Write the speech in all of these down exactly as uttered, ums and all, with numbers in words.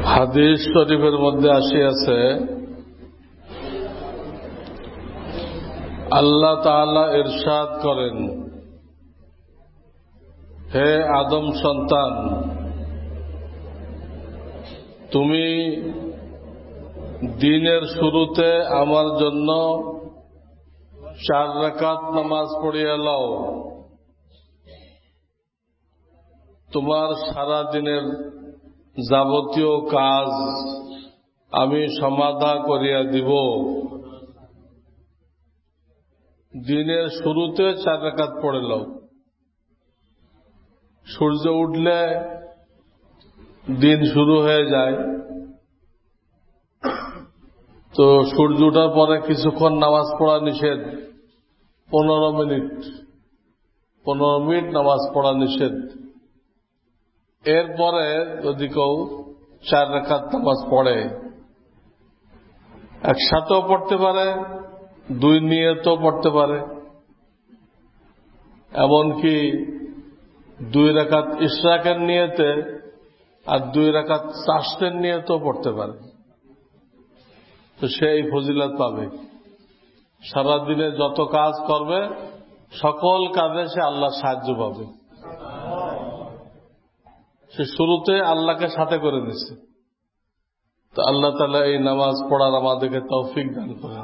হাদিস শরীফের মধ্যে আসিয়াছে, আল্লাহ তাআলা ইরশাদ করেন, হে আদম সন্তান, তুমি দিনের শুরুতে আমার জন্য চার রাকাত নামাজ পড়িয়া লও। তোমার সারা দিনের যাবতীয় কাজ আমি সমাধা করিয়া দিব। দিনের শুরুতে চার রাকাত পড়ে লও। সূর্য উঠলে দিন শুরু হয়ে যায়, তো সূর্য ওঠার পরে কিছুক্ষণ নামাজ পড়া নিষেধ। পনেরো মিনিট পনেরো মিনিট নামাজ পড়া নিষেধ। এরপরে যদি কেউ চার রাকাত নামাজ পড়ে, একসাথেও পড়তে পারে, দুই নিয়তেও পড়তে পারে, এমনকি দুই রাকাত ইশরাকের নিয়তে আর দুই রাকাত চাশতের নিয়তেও পড়তে পারে, তো সে এই ফজিলত পাবে। সারাদিনে যত কাজ করবে সকল কাজে সে আল্লাহর সাহায্য পাবে। সে শুরুতে আল্লাহকে সাথে করে দিচ্ছে। তো আল্লাহ তাআলা এই নামাজ পড়ার আমাদেরকে তৌফিক দান করেন।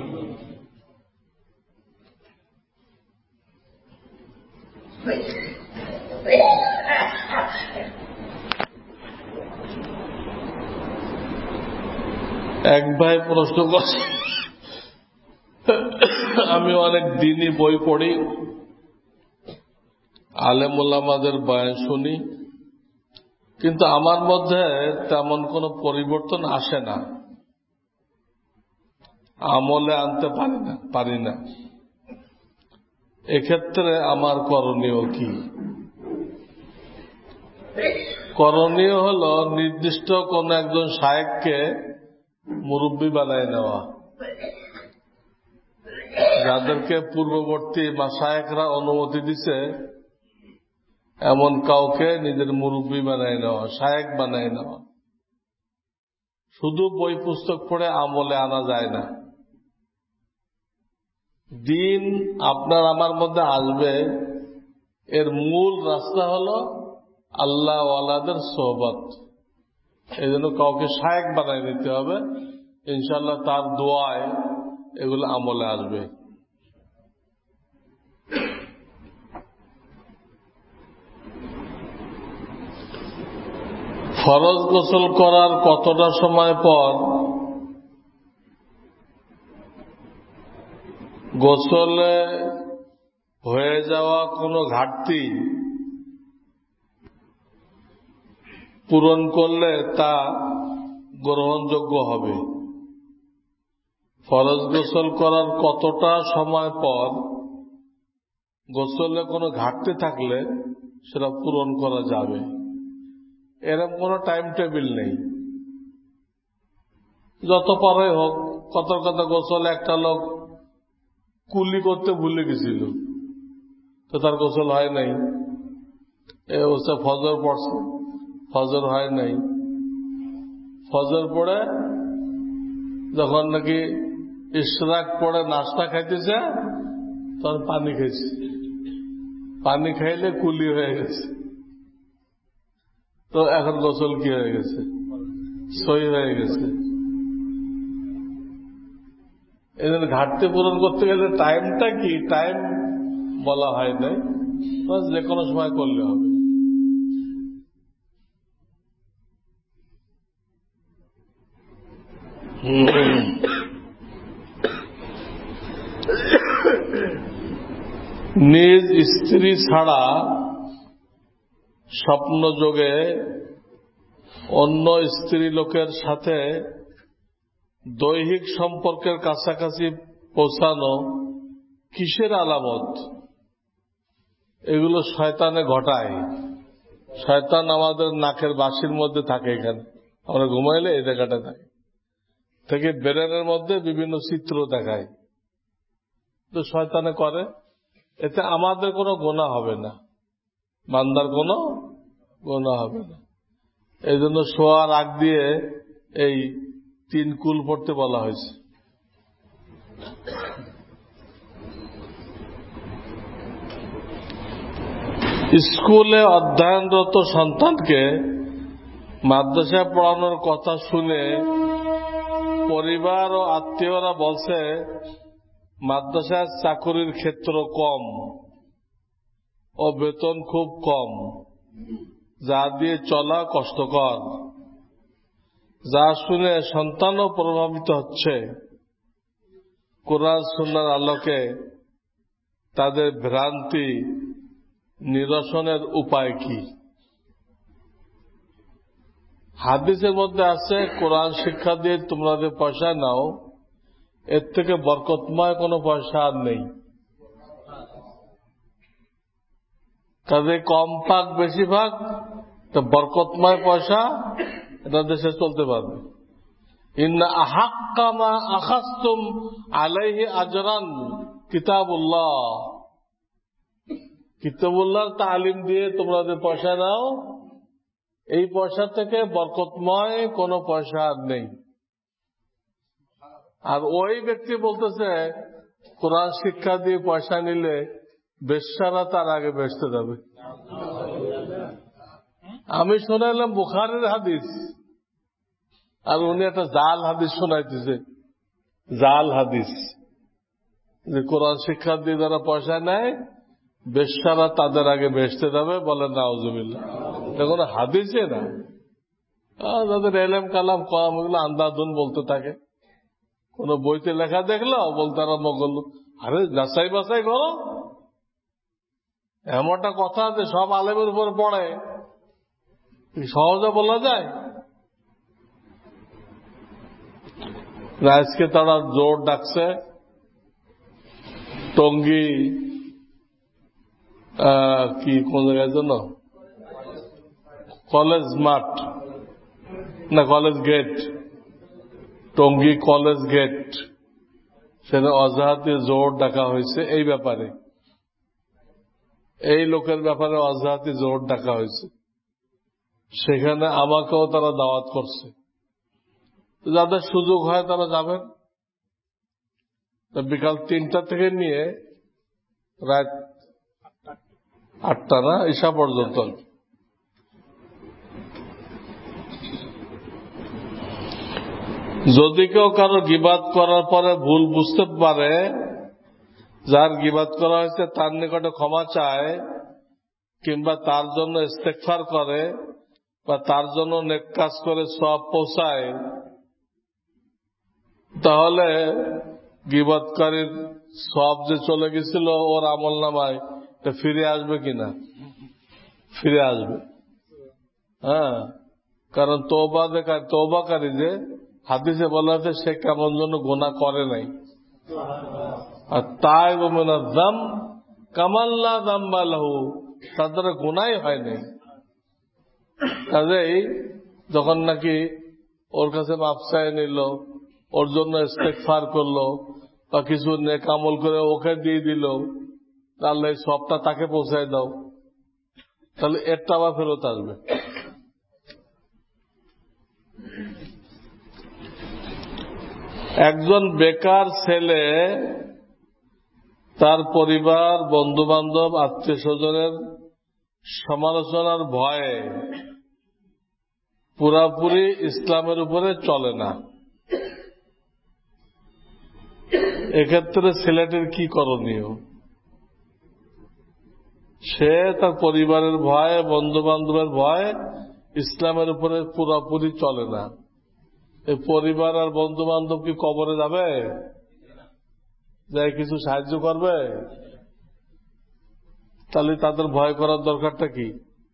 এক ভাই প্রশ্ন করছে, আমি অনেক দিনই বই পড়ি, আলেম ওলামাদের বয়ান শুনি, কিন্তু আমার মধ্যে তেমন কোনো পরিবর্তন আসে না, আমলে আনতে পারি না পারি না এক্ষেত্রে আমার করণীয় কি? করণীয় হল নির্দিষ্ট কোন একজন শায়েখকে মুরব্বী বানায় নেওয়া, যাদেরকে পূর্ববর্তী মাশায়েখরা অনুমতি দিছে এমন কাউকে নিজের মুরব্বী বানায় নেওয়া, শায়েখ বানায় নেওয়া। শুধু বই পুস্তক পড়ে আমলে আনা যায় না। দিন আপনার আমার মধ্যে আসবে, এর মূল রাস্তা হল আল্লাহ ওয়ালাদের সোহবত। এই জন্য কাউকে শায়েখ বানায় নিতে হবে, ইনশাআল্লাহ তার দোয়ায় এগুলো আমলে আসবে। ফরজ গোসল করার কতটা সময় পর গোসলে হয়ে যাওয়া কোনো ঘাটতি পূরণ করলে তা গ্রহণযোগ্য হবে? ফরজ গোসল করার কতটা সময় পর গোসলে কোনো ঘাটতি থাকলে সেটা পূরণ করা যাবে, এরকম কোনো টাইম টেবিল নেই। যত পরে হোক, কত কত গোসল একটা লোক কুলি করতে ভুলে গেছিল, তো তার গোসল হয় নাই। এ অবস্থা ফজর পড়ছে, ফজর হয় নাই। ফজর পড়ে যখন নাকি ইশরাক পড়ে নাস্তা খাইতেছে, তখন পানি খাইছে। পানি খাইলে কুলি হয়ে গেছে, তো এখন গোসল কি হয়ে গেছে? সহি হয়ে গেছে। এদের ঘাটতি পূরণ করতে গেলে টাইমটা কি, টাইম বলা হয় নাই, যে কোনো সময় করলে হবে। নিজ স্ত্রী ছাড়া স্বপ্ন যোগে অন্য স্ত্রী লোকের সাথে দৈহিক সম্পর্কের কাছাকাছি পৌঁছানো কিসের আলামত? এগুলো শয়তানে ঘটায়। শয়তান আমাদের নাকের বাঁশির মধ্যে থাকে, এখানে আমরা ঘুমাইলে এই জায়গাটা থাকে, থেকে ব্রেনের মধ্যে বিভিন্ন চিত্র দেখায়। তো শয়তানে করে, এতে আমাদের কোনো গুনাহ হবে না, বান্দার কোনো গুনাহ হবে না। এই জন্য শোয়ার আগ দিয়ে এই তিন কুল পড়তে বলা হয়েছে। স্কুলে অধ্যয়নরত সন্তানকে মাদ্রাসায় পড়ানোর কথা শুনে পরিবার ও আত্মীয়রা বলছে মাদ্রাসায় চাকরির ক্ষেত্র কম ও বেতন খুব কম, যা দিয়ে চলা কষ্টকর। যা শুনে সন্তানও প্রভাবিত হচ্ছে। কুরআন সুন্নাহর আলোকে তাদের ভ্রান্তি নিরসনের উপায় কি? হাদিসের মধ্যে আছে কোরআন শিক্ষা দিয়ে তোমরা যে পয়সা নাও, এর থেকে বরকতময় কোনো পয়সা আর নেই। কাজে কম পাক বেশি ভাগ, তো বরকতময় পয়সা এটা দেশে চলতে পারবে। ইন্না আহাক্কা মা আখাযতুম আলাইহি আজরান কিতাবুল্লাহ, কিতাবুল্লাহর তালিম দিয়ে তোমরা যে পয়সা নাও, এই পয়সা থেকে বরকতময় কোন পয়সা আর নেই। আর ওই ব্যক্তি বলতেছে কোরআন শিক্ষা দিয়ে পয়সা নিলে বেশ্যারা তার আগে বেচতে যাবে। আমি শোনাইলাম বুখারীর হাদিস, আর উনি একটা জাল হাদিস শোনাইতেছে। জাল হাদিস যে কোরআন শিক্ষা দিয়ে যারা পয়সা নেয় বেশ্যারা তাদের আগে বেচতে যাবে। বলেন নাউজুবিল্লাহ। দেখুন হাদিসে না, যাদের এলেম কালাম কম ওগুলো আন্দাধুন বলতে থাকে। কোন বইতে লেখা দেখলো বলতে আরম্ভ করলো, আরে যাচাই বাছাই করো। এমনটা কথা যে সব আলেমের উপর পড়ে, সহজে বলা যায়। আজকে তারা জোর ডাকছে টঙ্গী কি কোন জায়গায় জন্য কলেজ মাঠ না college gate, Tongi college gate, সেটা অজাহাতে জোর ডাকা হয়েছে। এই ব্যাপারে এই লোকের ব্যাপারে অজাহাতে জোর ডাকা হয়েছে। সেখানে আমাকেও তারা দাওয়াত করছে। যাদের সুযোগ হয় তারা যাবেন। বিকাল তিনটা থেকে নিয়ে রাত আটটা না ঈশা পর্যন্ত। যদি কেউ কারো গীবাত করার পরে ভুল বুঝতে পারে, যার গীবাত করা হয়েছে তার নিকটে ক্ষমা চায়, কিংবা তার জন্য ইস্তেগফার করে বা তার জন্য নেক কাজ করে সওয়াব পৌঁছায়, তাহলে গীবাতকারীর সওয়াব যে চলে গেছিল ওর আমল নামায় ফিরে আসবে কিনা? ফিরে আসবে। হ্যাঁ, কারণ তওবা দেখায় তওবাকারী যে হাদিসে বলা আছে সে কেমন জন্য গুনাহ করে নাই। আর তাইবু মিনাজ যাম কামান লা যামবা লাহু, তার দ্বারা গুনাহই হয় নাই। কাজেই যখন নাকি ওর কাছে মাফ চাই নিল, ওর জন্য ইস্তেগফার করলো বা কিছু নেক আমল করে ওকে দিয়ে দিল, তাহলে সবটা তাকে পৌঁছায় দাও, তাহলে এরটা আবার ফেরত আসবে। একজন বেকার ছেলে তার পরিবার, বন্ধু বান্ধব, আত্মীয় স্বজনের সমালোচনার ভয়ে পুরাপুরি ইসলামের উপরে চলে না। এক্ষেত্রে ছেলেটির কি করণীয়? সে তার পরিবারের ভয়, বন্ধু বান্ধবের ভয় ইসলামের উপরে পুরাপুরি চলে না। এই পরিবার আর বন্ধু বান্ধব কি কবরে যাবে? যাই কিছু সাহায্য করবে? তাহলে তাদের ভয় করার দরকারটা কি?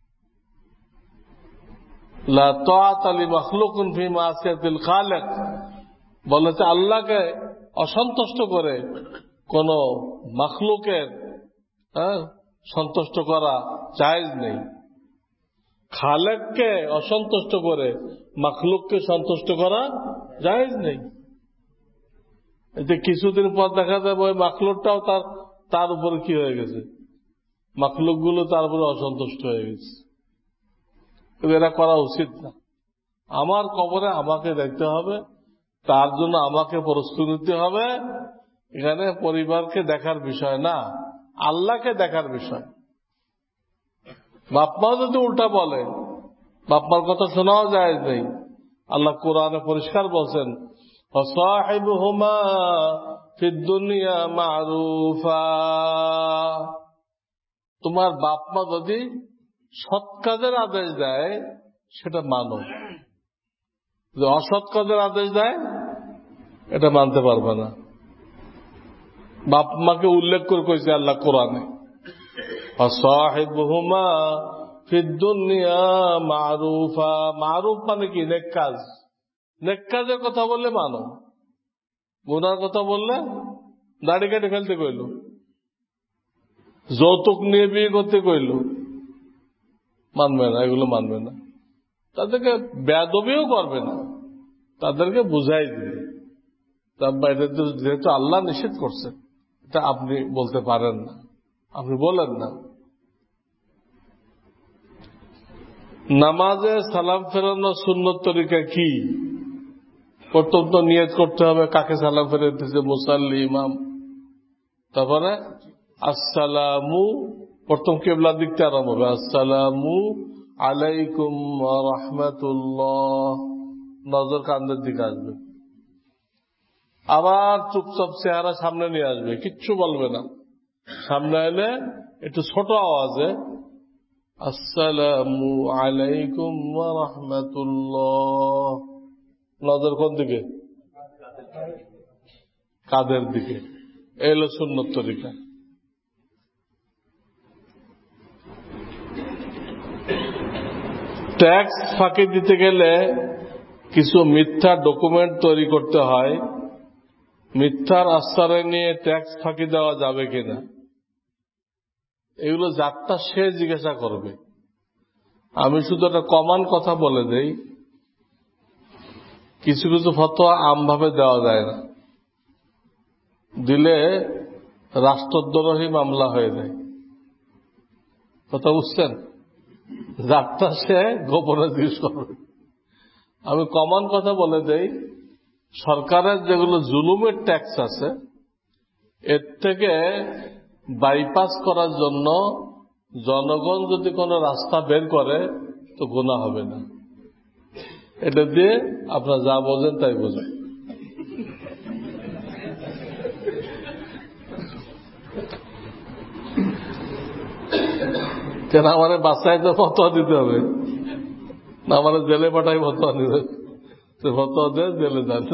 লা তাআতা লি মাখলুকিন ফি মাসিয়াতিল খালিক বলেছে, আল্লাহকে অসন্তুষ্ট করে কোন মাখলুকের হ্যাঁ সন্তুষ্ট করা জায়েজ নেই। খালেককে অসন্তুষ্ট করে মাখলুককে সন্তুষ্ট করা জায়েজ নেই। এতে কিছুদিন পর দেখা যাবে ওই মাখলুকটাও তার তার উপরে কি হয়ে গেছে, মাখলুকগুলো তার উপরে অসন্তুষ্ট হয়ে গেছে। এরা করা উচিত না। আমার কবরে আমাকে দেখতে হবে, তার জন্য আমাকে প্রস্তুতি নিতে হবে। এখানে পরিবারকে দেখার বিষয় না, আল্লাহকে দেখার বিষয়। বাপমা যদি উল্টা বলে, বাপমার কথা শোনাও যায় নেই। আল্লাহ কোরআনে পরিষ্কার বলছেন, ওয়াসাহিবুহুমা ফিদ দুনিয়া মারুফা। তোমার বাপমা যদি সৎ কাজের আদেশ দেয় সেটা মানো, যদি অসৎ কাজের আদেশ দেয় এটা মানতে পারবে না। বাপমাকে উল্লেখ করে কইছে আল্লাহ কোরআনে, ওয়াসাহিবুহুমা ফিদ দুনিয়া মারুফা। মারুফ মানে কি? নেক কাজ। নেক কাজের কথা বললে মানো, গুনার কথা বললে দাড়ি কেটে ফেলতে কইল, যৌতুক নিয়ে বিয়ে করতে কইল, মানবে না, এগুলো মানবে না। তাদেরকে বেয়াদবিও করবে না, তাদেরকে বুঝাই দিবে। এটা যেহেতু আল্লাহ নিষেধ করছে, এটা আপনি বলতে পারেন না, আপনি বলেন না। নামাজে সালাম ফেরানো সুন্নত তরিকা কি? প্রথম তো নিয়ত করতে হবে কাকে সালাম ফেরাইতেছে, মুসাল্লি, ইমাম। তারপরে আসসালামু, প্রথম কিবলার দিকতে আরম্ভ হবে, আসসালামু আলাইকুম ওয়া রাহমাতুল্লাহ, নজর কান্দের দিকে আসবে। আবার চুপচাপ চেহারা সামনে নিয়ে আসবে, কিচ্ছু বলবে না। সামনে এলে একটু ছোট আওয়াজে আসসালামু আলাইকুম ওয়া রাহমাতুল্লাহ, নজর কোন দিকে? কাদের দিকে। এই হলো সুন্নত তরিকা। ট্যাক্স ফাঁকি দিতে গেলে কিছু মিথ্যা ডকুমেন্ট তৈরি করতে হয়। মিথ্যার আশ্রয় নিয়ে ট্যাক্স ফাঁকি দেওয়া যাবে কিনা, এগুলো যাত্রা সে জিজ্ঞাসা করবে। আমি শুধু একটা কমন কথা বলে দেই, কিছু কিছু ফতোয়া আমভাবে দেওয়া যায় না, দিলে রাষ্ট্রদ্রোহী মামলা হয়ে যায়। কথা বুঝছেন? যাত্রা সে গোপনে জিজ্ঞেস করবে। আমি কমন কথা বলে দেই, সরকারের যেগুলো জুলুমের ট্যাক্স আছে, এর থেকে বাইপাস করার জন্য জনগণ যদি কোনো রাস্তা বের করে তো গুনাহ হবে না। এটা দিয়ে আপনারা যা বোঝেন তাই বোঝেন। কেন আমার বাচ্চায় তো ফতোয়া দিতে হবে না, আমার জেলে পাঠাই ফতোয়া দিবে, ফতোয়া দিয়ে জেলে যান।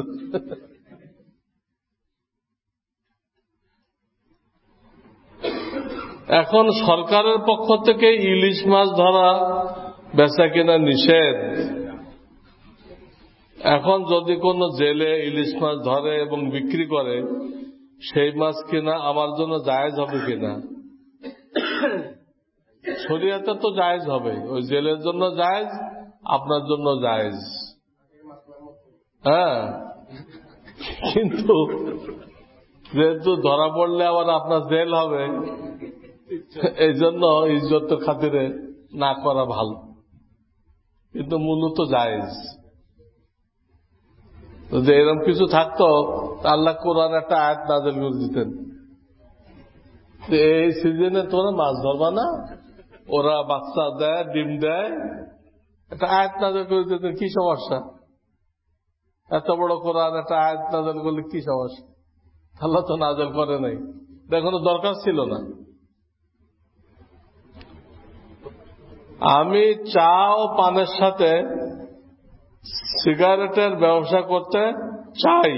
এখন সরকারের পক্ষ থেকে ইলিশ মাছ ধরা বেচা কেনা নিষেধ। এখন যদি কোনো জেলে ইলিশ মাছ ধরে এবং বিক্রি করে, সেই মাছ কিনা আমার জন্য জায়েজ হবে কিনা? শরিয়াতে তো জায়েজ হবে, ওই জেলের জন্য জায়েজ, আপনার জন্য জায়েজ। হ্যাঁ, কিন্তু যেহেতু ধরা পড়লে আবার আপনার জেল হবে, এই জন্য ইজ্জতের খাতিরে না করা ভালো, কিন্তু মূলত জায়েজ। যদি এরকম কিছু থাকতো আল্লাহ কোরআন একটা আয়াত নাযিল করে দিতেন, এই সিজনে তোমরা মাছ ধরবা না, ওরা বাচ্চা দেয়, ডিম দেয়, একটা আয়াত নাযিল করে দিতেন, কি সমস্যা? এত বড় কোরআন একটা আয়াত নাযিল করলে কি সমস্যা? আল্লাহ তো নাযিল করে নাই, দেখো দরকার ছিল না। আমি চা ও পানের সাথে সিগারেটের ব্যবসা করতে চাই,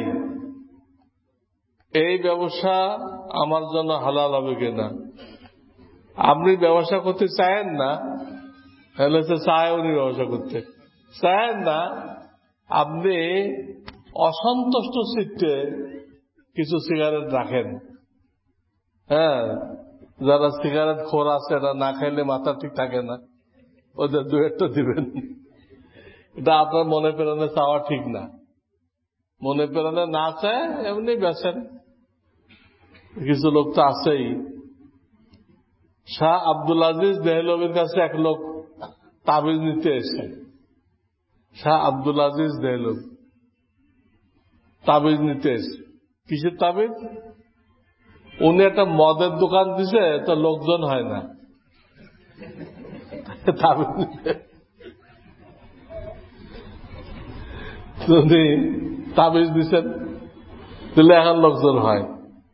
এই ব্যবসা আমার জন্য হালাল হবে কিনা? আপনি ব্যবসা করতে চায়েন না, তাহলে সে চায় উনি ব্যবসা করতে চায়েন না, আপনি অসন্তুষ্ট চিত্তে কিছু সিগারেট রাখেন। হ্যাঁ, যারা সিগারেট খোর আছে, এরা না খাইলে মাথা ঠিক থাকে না, ওদের দু একটা দিবেন। এটা আপনার মনে প্রেরণে চাওয়া ঠিক না। মনে প্রেরণে না চায় এমনি বেছেন। কিছু লোক তো আছেই। শাহ আব্দুল আজিজ দেহলভির কাছে এক লোক তাবিজ নিতে এসে শাহ আব্দুল আজিজ দেহলভী তাবিজ নিতে এসে। কিসের তাবিজ? উনি একটা মদের দোকান দিছে, তো লোকজন হয় না তাবিজ নিতে। উনি তাবিজ দিচ্ছেন, দিলে এখন লোকজন হয়।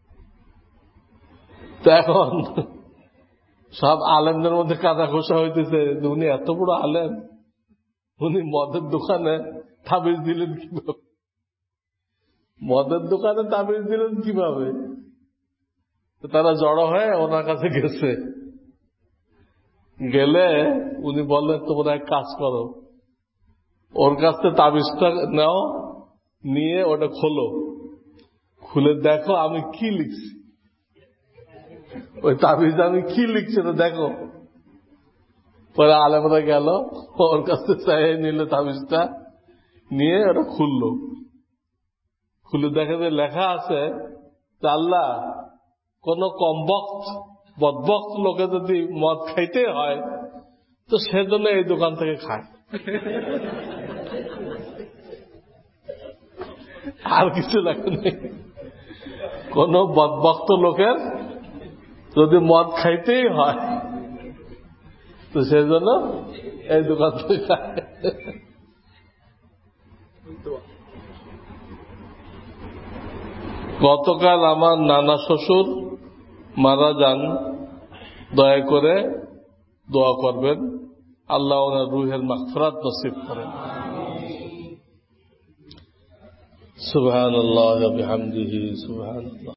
তো এখন সব আলেমদের মধ্যে কাদা ঘষা হইতেছে, উনি এত বড় আলেম, উনি মদের দোকানে তাবিজ দিলেন কিভাবে? মদের দোকানে তাবিজ দিলেন কিভাবে? তারা জড়ো হয়ে ওনার কাছে গেছে। গেলে উনি বললেন, তোমরা এক কাজ করো, ওর কাছে তাবিজটা নাও, নিয়ে ওটা খোলো, খুলে দেখো আমি কি লিখছি, ওই তাবিজ আমি কি লিখছি তো দেখো। পরে আলেমরা গেল, ওর কাছে চাই নিল তাবিজটা, নিয়ে ওটা খুললো। খুলে দেখে যে লেখা আছে, আল্লাহ কোন কমবক্ত বদবক্ত লোকে যদি মদ খাইতে হয় তো সেজন্য এই দোকান থেকে খায়, আর কিছু লেখা নেই। কোন বদবক্ত লোকের যদি মদ খাইতেই হয় তো সেজন্য এই দোকান থেকে খায়। গতকাল আমার নানা শ্বশুর মারা যান, দয়া করে দোয়া করবেন, আল্লাহ ওনার রুহের মাগফিরাত নসিব করেন। সুবহানাল্লাহ ওয়া বিহামদিহি সুবহানাল্লাহ।